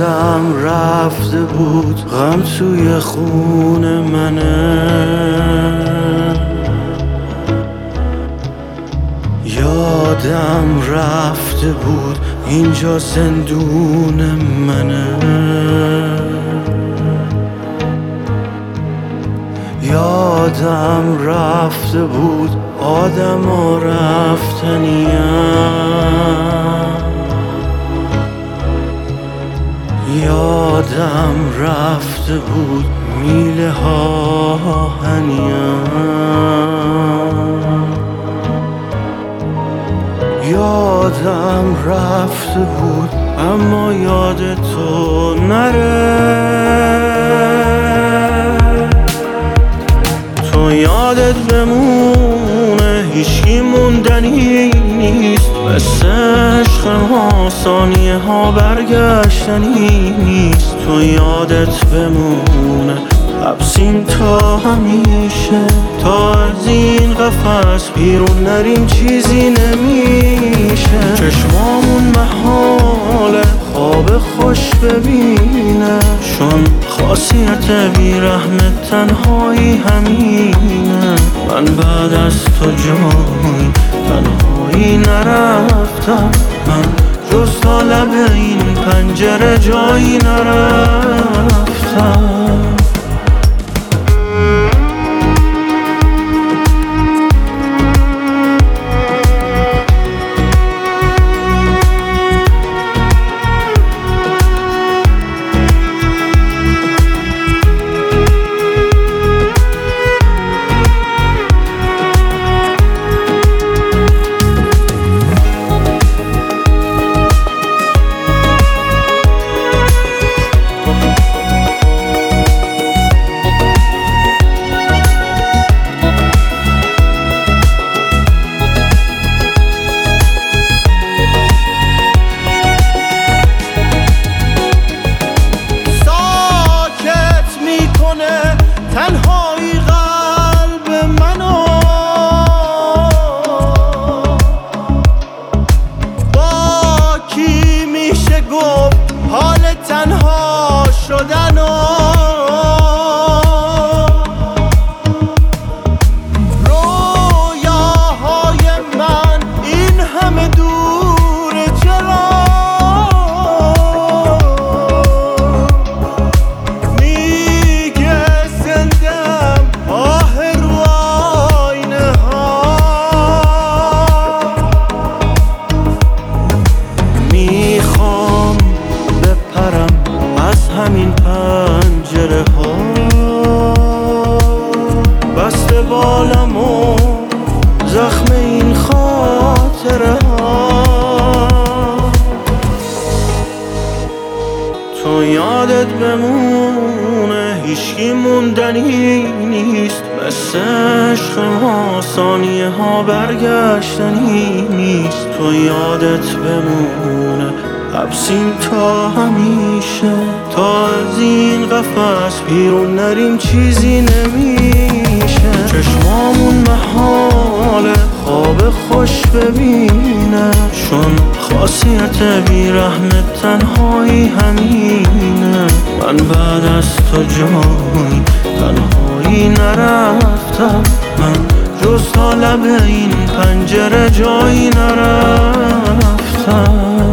یادم رفته بود غم توی خون منه، یادم رفته بود اینجا زندون منه، یادم رفته بود آدم ها رفتنیم، یادم رفته بود میله ها آهنیم، یادم رفته بود اما یاد تو نره، تو یادت بمونه هیچی موندنی نیست، مثل عشق ما ثانیه ها برگشتنی نیست، تو یادت بمونه حبسیم تا همیشه، تا از این قفس بیرون نریم چیزی نمیشه، چشمامون محاله خواب خوش ببینه، چون خاصیت بیرحم تنهایی همینه، من بعد از تو جای تنهایی نرفتم، من جز تا لب این پنجره جایی نرفتم. تنهایی قلب منو با کی میشه گفت حال تنها شدنو، رویاهای من این همه دور چرا، همین پنجره ها بسته بالم و زخم این خاطره ها، تو یادت بمونه هیچی موندنی نیست، مثل عشق ما ثانیه ها برگشتنی نیست، تو یادت بمونه حبسیم تا همیشه، تا از این قفس بیرون نریم چیزی نمیشه، چشمامون محاله خواب خوش ببینه، چون خاصیت بیرحم تنهایی همینه، من بعد از تو جای تنهایی نرفتم، من جز تا لب این پنجره جایی نرفتم.